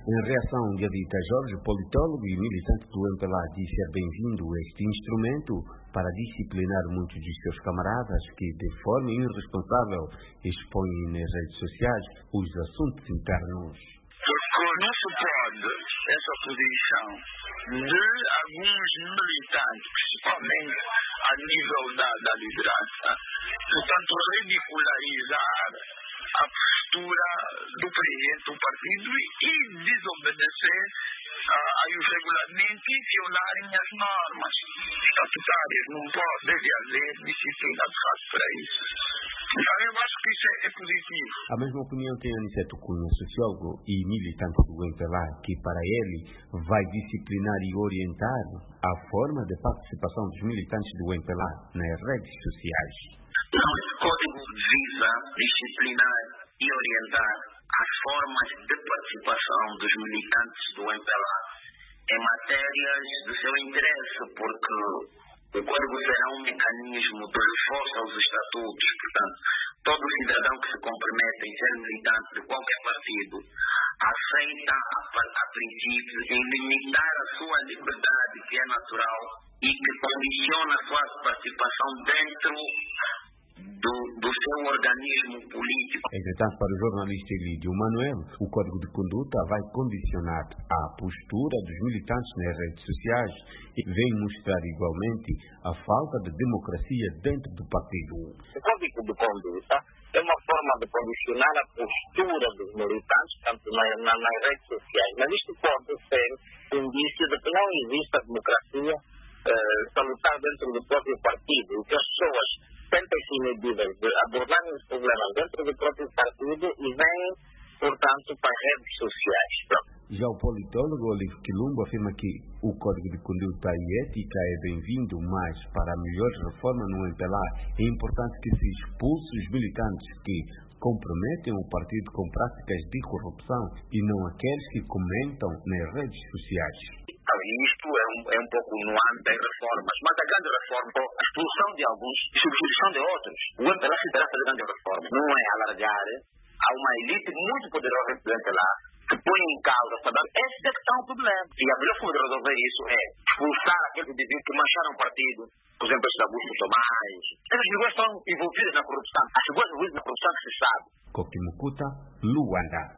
Em reação, Gadita Jorge, politólogo e militante do MPLA, disse ser bem-vindo este instrumento para disciplinar muitos de seus camaradas que, de forma irresponsável, expõem nas redes sociais os assuntos internos. Porque não se pode essa posição de alguns militantes, principalmente a nível da liderança, portanto, ridicularizar a postura do presidente do partido e desobedecer aos regulamentos e violarem as normas estatutárias. Não pode, deve haver disciplina de fato para isso. Então, eu acho que isso é positivo. A mesma opinião tem Aniceto Cunha, sociólogo e militante do MPLA, que para ele vai disciplinar e orientar a forma de participação dos militantes do MPLA nas redes sociais. Esse código visa disciplinar e orientar as formas de participação dos militantes do MPLA em matérias de seu interesse, porque o código será um mecanismo de reforço aos estatutos. Portanto, todo cidadão que se compromete em ser militante de qualquer partido aceita a princípio em limitar a sua liberdade, que é natural, e que condiciona a sua participação dentro do seu organismo político. Entretanto, para o jornalista Elídio Manuel, o Código de Conduta vai condicionar a postura dos militantes nas redes sociais e vem mostrar igualmente a falta de democracia dentro do partido. O Código de Conduta é uma forma de condicionar a postura dos militantes, tanto nas redes sociais, mas isto pode ser indício de que não existe a democracia salutar dentro do próprio partido, e que as pessoas sentem-se inibidas de abordarem os problemas dentro do próprio partido e vêm, portanto, para as redes sociais. Já o politólogo Olivo Quilumbo afirma que o Código de Conduta e Ética é bem-vindo, mas para a melhor reforma no MPLA é importante que se expulse os militantes que comprometem o partido com práticas de corrupção e não aqueles que comentam nas redes sociais. Isto é um pouco nuance das reformas, mas a grande reforma, a expulsão de alguns e substituição de outros. O MPLA se interessa de grande reforma, não é alargar a uma elite muito poderosa do MPLA que põe em causa para dar. Esse é que está o problema. E a melhor forma de resolver isso é expulsar aqueles indivíduos que mancharam o partido, por exemplo, esses Augusto Tomás. Essas figuras estão envolvidas na corrupção. As figuras envolvidas na corrupção que se sabe. Kokimukuta, Luanda.